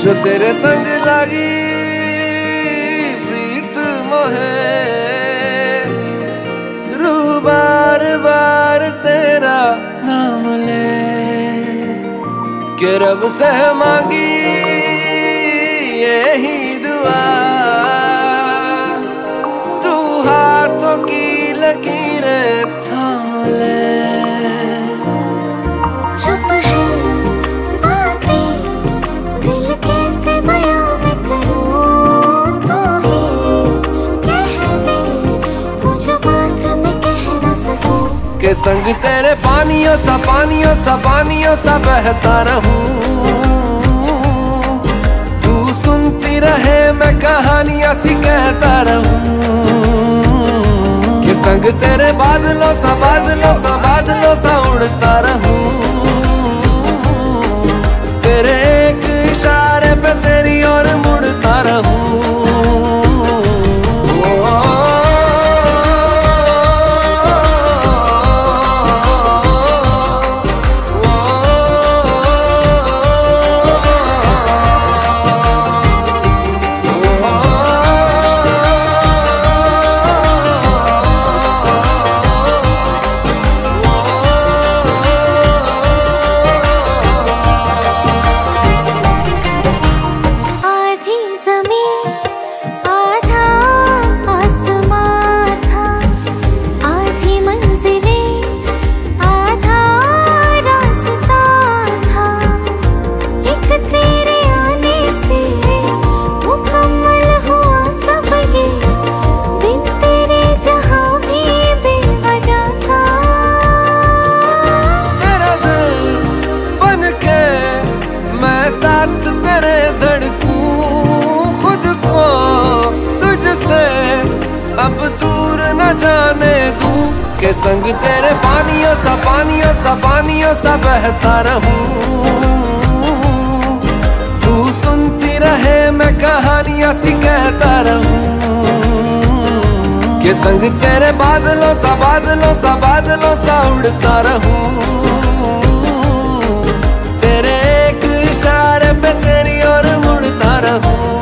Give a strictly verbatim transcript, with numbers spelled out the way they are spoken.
जो तेरे संग लगी प्रीत मोहे, रू बार बार तेरा नाम ले के रब से मांगी यही दुआ, तू हाथों की लकीरें थाम ले। चुप है बातें दिल कैसे बयां मैं करूं, तो ही कह दे वो जो बात मैं कह ना सकूं। के संग तेरे पानियों सा पानियों सा पानियों सा बहता रहूं, तू सुनती रहे मैं कहानियां सी कहता रहूं। के संग तेरे बादलों सा बादलों सा बादलों सा उड़ता रहूं, तेरे एक इशारे पे तेरी ओर मुड़ता रहूं। साथ तेरे धड़कूं खुद को तुझसे अब दूर न जाने दूं, के संग तेरे पानियों सा पानियों सा पानियों सा बहता रहूं, तू सुनती रहे मैं कहानियां सी कहता रहूं। के संग तेरे बादलों सा बादलों सा बादलों सा उड़ता रहूं, तेरे इशारे पे तेरी ओर मुड़ता रहूं।